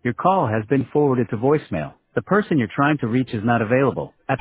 Your call has been forwarded to voicemail. The person you're trying to reach is not available. At